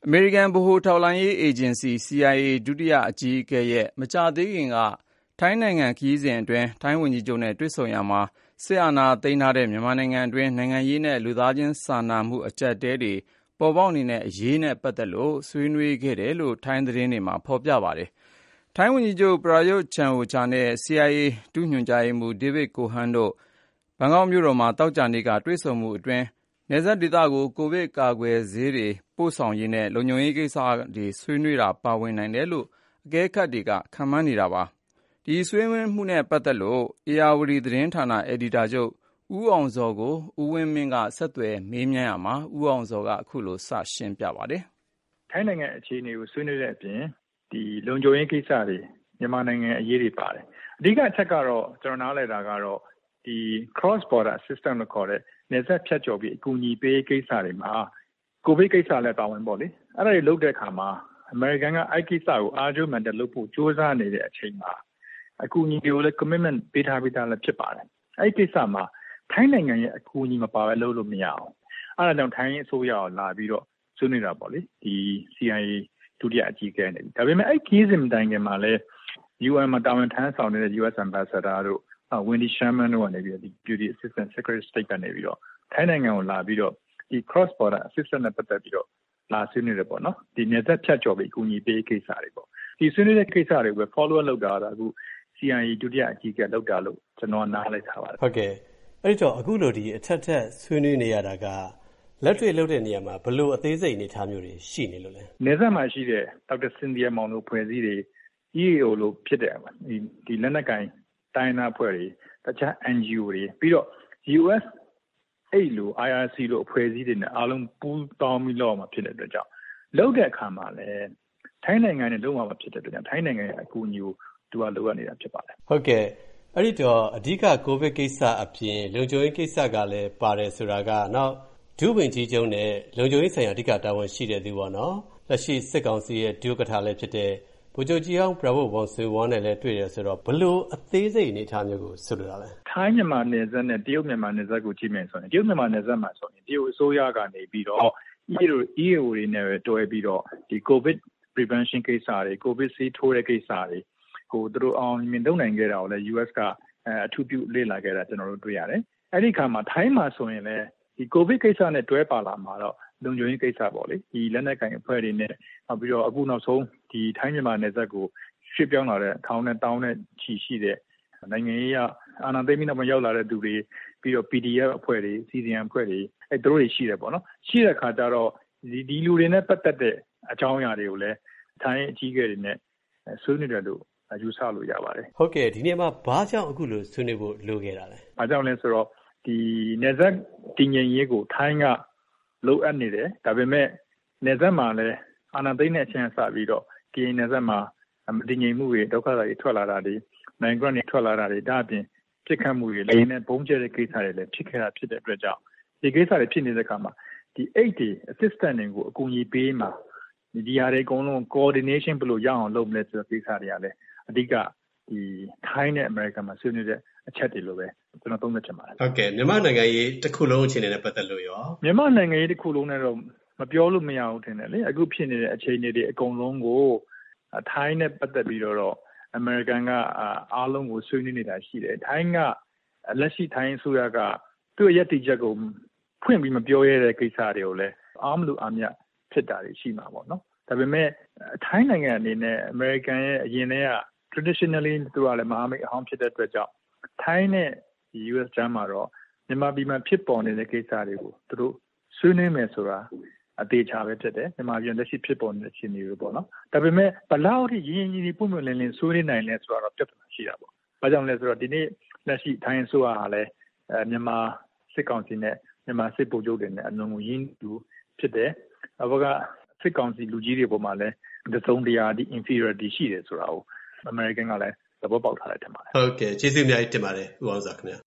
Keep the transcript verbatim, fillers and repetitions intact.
အမေရိကန်ဗဟိုထောက်လှမ်းရေးအေဂျင်စီ စီ အိုင် အေ ဒုတိယအကြီးအကဲရဲ့မကြာသေးခင်ကထိုင်းနိုင်ငံခရီးစဉ်အတွင်းထိုင်းဝန်ကြီးချုပ်နဲ့တွေ့ဆုံရာမှာစစ်အာဏာသိမ်းထားတဲ့မြန်မာနိုင်ငံအတွင်းနိုင်ငံရေးနဲ့လူသားချင်းစာနာမှုအကျပ်အတည်းတွေပေါ်ပေါက်နေတဲ့အရေးနဲ့ပတ်သက်လို့ဆွေးနွေးခဲ့တယ်လို့ထိုင်းသတင်းတွေမှာဖေါ်ပြပါတယ်။ထိုင်းဝန်ကြီးချုပ်ပရာယုတ်ချန်အိုချာနဲ့ စီ အိုင် အေ ဒုညွှန်ကြားရေးမှူး ဒေးဗစ်ကိုဟန်းတို့ဘန်ကောက်မြို့တော်မှာသောကြာနေ့ကတွေ့ဆုံမှုအတွင်းနယ်စပ်ဒေသကိုကိုဗစ်ကာကွယ်ဆေးတွေပို့ဆောင်ရေးနဲ့လုံခြုံရေးကိစ္စတွေဆွေးနွေးတာပါဝင်နိုင်တယ်လို့အကဲခတ်တွေကခန့်မှန်းနေတာပါ။ဒီဆွေးနွေးမှုနဲ့ပတ်သက်လို့ဧရာဝတီသတင်းဌာနအယ်ဒီတာချုပ်ဦးအောင်ဇော်ကိုဦးဝင်းမင်းကဆက်သွယ်မေးမြန်းရာမှာဦးအောင်ဇော်ကအခုလိုစရှင်းပြပါတယ်။ထိုင်းနိုင်ငံအခြေအနေကိုဆွေးနွေးတဲ့အပြင်ဒီလုံခြုံရေးကိစ္စတွေမြန်မာနိုင်ငံအရေးတွေပါတယ်။အဓိကအချက်ကတော့ကျွန်တော်နားလည်တာကတော့ဒီ cross border assistance လို့ခေါ်တဲ့နယ်စပ်ဖြတ်ကျော်ပြီးအကူအညီပေးကိစ္စတွေမှာကိုဗစ်ကိစ္စလည်းပါဝင်ပေါ့လေ။အဲ့ဒါတွေလုပ်တဲ့အခါမှာအမေရိကန်ကအဲ့ကိစ္စကိုအားကျိုးမှန်တဲ့လုပ်ဖို့ကြိုးစားနေတဲ့အချိန်မှာအကူအညီတွေကိုလည်း commitment ပေးထားပြီးသားလည်းဖြစ်ပါတယ်။အဲ့ဒီကိစ္စမှာထိုင်းနိုင်ငံရဲ့အကူအညီမပါဘဲလုပ်လို့မရအောင်။အဲ့ဒါကြောင့်ထိုင်းအစိုးရကိုလာပြီးတော့ဆွေးနွေးတာပေါ့လေ။ဒီ စီ အိုင် အေ ဒုတိယအကြီးအကဲနေပြီ။ဒါပေမဲ့အဲ့ခီးစဉ်တိုင်ခင်မှာလည်း ယူ အန် မှာတာဝန်ထမ်းဆောင်နေတဲ့ ယူ အက်စ် Ambassador တို့ Wendy Sherman တို့ကနေပြီးတော့ဒီ Deputy Assistant Secretary of State ကနေပြီးတော့ထိုင်းနိုင်ငံကိုလာပြီးတော့ဒီ cross border assistance နဲ့ပတ်သက်ပြီးတော့လာဆွေးနွေးတယ်ပေါ့နော်။ဒီနယ်စပ်ဖြတ်ကျော်ပြီးအကူအညီပေးကိစ္စတွေပေါ့။ဒီဆွေးနွေးတဲ့ကိစ္စတွေကို follow up လုပ်တာကအခု စီ အိုင် အေ ဒုတိယအကြီးအကဲလောက်တာလို့ကျွန်တော်နားလည်ထားပါတယ်။ဟုတ်ကဲ့။အဲ့ဒီတော့အခုလိုဒီအထက်ထက်ဆွေးနွေးနေရတာကလက်တွေ့လုပ်တဲ့နေရာမှာဘယ်လိုအသေးစိတ်အနေထားမျိုးတွေရှိနေလို့လဲ။နယ်စပ်မှာရှိတဲ့ဒေါက်တာစင်ဒီယာမောင်တို့ဖွဲ့စည်းတွေ အီ အေ အို လို့ဖြစ်တဲ့ဒီဒီလက်နက်ကင်တိုင်းနာဖွဲ့တွေတခြား အန် ဂျီ အို တွေပြီးတော့ ယူ အက်စ် အိတ်လို့ အိုင် အာ စီ လို့အဖွဲ့အစည်းတွေနဲ့အားလုံးပူးပေါင်းပြီးလောက်မှာဖြစ်တဲ့အတွက်ကြောင့်လုပ်တဲ့အခါမှာလည်းထိုင်းနိုင်ငံနဲ့လုံးဝမဖြစ်တဲ့အတွက်ကြောင့်ထိုင်းနိုင်ငံရဲ့အကူအညီကိုသူကလိုအပ်နေတာဖြစ်ပါတယ်။ဟုတ်ကဲ့အဲ့ဒီတော့အဓိကကိုဗစ်ကိစ္စအပြင်လုံခြုံရေးကိစ္စကလည်းပါတယ်ဆိုတာကနောက်ဒုဝန်ကြီးချုပ်နဲ့လုံခြုံရေးဆိုင်ရာအဓိကတာဝန်ရှိတဲ့သူပေါ့နော်။လက်ရှိစစ်ကောင်စီရဲ့ဒုဥက္ကဋ္ဌလည်းဖြစ်တဲ့ဗိုလ်ချုပ်ကြီးအောင်ပရာဝတ်ဝမ်ဆွေဝမ်းနဲ့လည်းတွေ့ရဆိုတော့ဘလို့အသေးစိတ်အနေထားမျိုးကိုဆိုလိုတာလဲထိုင်းမြန်မာနယ်စပ်နဲ့တရုတ်မြန်မာနယ်စပ်ကိုကြည့်မယ်ဆိုရင်တရုတ်မြန်မာနယ်စပ်မှာဆိုရင်တရုတ်အစိုးရကနေပြီးတော့ အီ အေ အို တွေနဲ့တွဲပြီးတော့ဒီ COVID prevention ကိစ္စတွေ COVID ဆေးထိုးတဲ့ကိစ္စတွေကိုသူတို့အောင်မြင်လုပ်နိုင်ခဲ့တာကိုလည်း ယူ အက်စ် ကအထူးပြုလေ့လာခဲ့တာကျွန်တော်တို့တွေ့ရတယ်အဲ့ဒီခါမှာထိုင်းမှာဆိုရင်လည်းဒီ COVID ကိစ္စနဲ့တွဲပါလာမှာတော့လုံခြုံရေးကိစ္စပေါ့လေဒီလက်နက်ကင်အဖွဲ့တွေနဲ့နောက်ပြီးတော့အခုနောက်ဆုံးဒီထိုင်းမြန်မာနယ်စပ်ကိုရွှေ့ပြောင်းလာတဲ့ထောင်နဲ့တောင်းနဲ့ချီရှိတဲ့နိုင်ငံရေးအအာဏာသိမ်းပြီးနောက်မှာရောက်လာတဲ့သူတွေပြီးတော့ ပီ ဒီ အက်ဖ် အဖွဲ့တွေ စီ စီ အမ် အဖွဲ့တွေအဲသူတို့တွေရှိတယ်ပေါ့နော်ရှိတဲ့ခါကျတော့ဒီဒီလူတွေနဲ့ပတ်သက်တဲ့အကြောင်းအရာတွေကိုလည်းထိုင်းအကြီးအကဲတွေနဲ့ဆွေးနွေးတယ်လို့ယူဆလို့ရပါတယ်ဟုတ်ကဲ့ဒီနေ့မှာဘာကြောင့်အခုလိုဆွေးနွေးဖို့လိုခဲ့တာလဲဘာကြောင့်လဲဆိုတော့ဒီနယ်စပ်တည်ငြိမ်ရေးကိုထိုင်းကလိုအပ်နေတယ်ဒါပေမဲ့နယ်စပ်မှာလည်းအာဏာသိမ်းတဲ့အချိန်စပြီးတော့ကရင်နယ်စပ်မှာမတည်ငြိမ်မှုတွေဒုက္ခတွေထွက်လာတာတွေနိုင်ငံတွေထွက်လာတာတွေဒါအပြင်ဖြစ်ခတ်မှုတွေလည်းနဲ့ပုံကျတဲ့ကိစ္စတွေလည်းဖြစ်ခဲ့တာဖြစ်တဲ့အတွက်ကြောင့်ဒီကိစ္စတွေဖြစ်နေတဲ့အခါမှာဒီ aid တွေ assistant တွေကိုအကူအညီပေးမှာဒီဟာတွေအကုန်လုံး coordination ဘယ်လိုရအောင်လုပ်မလဲဆိုတဲ့ကိစ္စတွေကလည်းအဓိကဒီထိုင်းနဲ့အမေရိကန်မှာဆွေးနွေးတဲ့အချက်တွေလိုပဲကျွန်တော်သုံးသပ်ချင်ပါတယ်ဟုတ်ကဲ့မြန်မာနိုင်ငံရေးတစ်ခုလုံးအခြေအနေနဲ့ပတ်သက်လို့ရောမြန်မာနိုင်ငံရေးတစ်ခုလုံးနဲ့တော့မပြောလို့မရဘူးထင်တယ်လေအခုဖြစ်နေတဲ့အခြေအနေတွေအကုန်လုံးကိုထိုင်းနဲ့ပတ်သက်ပြီးတော့အမေရိကန်ကအားလုံးကိုဆွေးနွေးနေတာရှိတယ်ထိုင်းကလက်ရှိထိုင်းအစိုးရကသူ့ရဲ့ရည်တည်ချက်ကိုဖွင့်ပြီးမပြောရတဲ့ကိစ္စတွေကိုလည်းအားမလို့အမြတ်ဖြစ်တာတွေရှိမှာပေါ့နော်ဒါပေမဲ့ထိုင်းနိုင်ငံအနေနဲ့အမေရိကန်ရဲ့အရင်တည်းက traditionally သူကလည်းမဟာမိတ်အဟောင်းဖြစ်တဲ့အတွက်ကြောင့်ထိုင်းနဲ့ ယူ အက်စ် ကြားမှာတော့မြန်မာပြည်မှာဖြစ်ပေါ်နေတဲ့ကိစ္စတွေကိုသူတို့ဆွေးနွေးမယ်ဆိုတာအသေးချာပဲဖြစ်တယ်မြန်မာပြည်လက်ရှိဖြစ်ပေါ်နေတဲ့အခြေအနေတွေပေါ့နော်ဒါပေမဲ့ဘလောက်ထိရင်းရင်းကြီးကြီးပုံမှန်လင်းလင်းဆွေးနွေးနိုင်လဲဆိုတော့ပြဿနာရှိတာပေါ့ဘာကြောင့်လဲဆိုတော့ဒီနေ့လက်ရှိထိုင်းအစိုးရကလည်းအဲမြန်မာစစ်ကောင်စီနဲ့မြန်မာစစ်ဗိုလ်ချုပ်တွေနဲ့အလုံးကိုရင်းတူဖြစ်တယ်အခုကစစ်ကောင်စီလူကြီးတွေပေါ်မှာလည်းတစုံတရာဒီ inferiority ရှိတယ်ဆိုတာကိုအမေရိကန်ကလည်းသဘောပေါက်ထားတယ်ထင်ပါတယ်ဟုတ်ကဲ့ကျေးဇူးအများကြီးတင်ပါတယ်ဦးအောင်ဇာခင်ဗျာ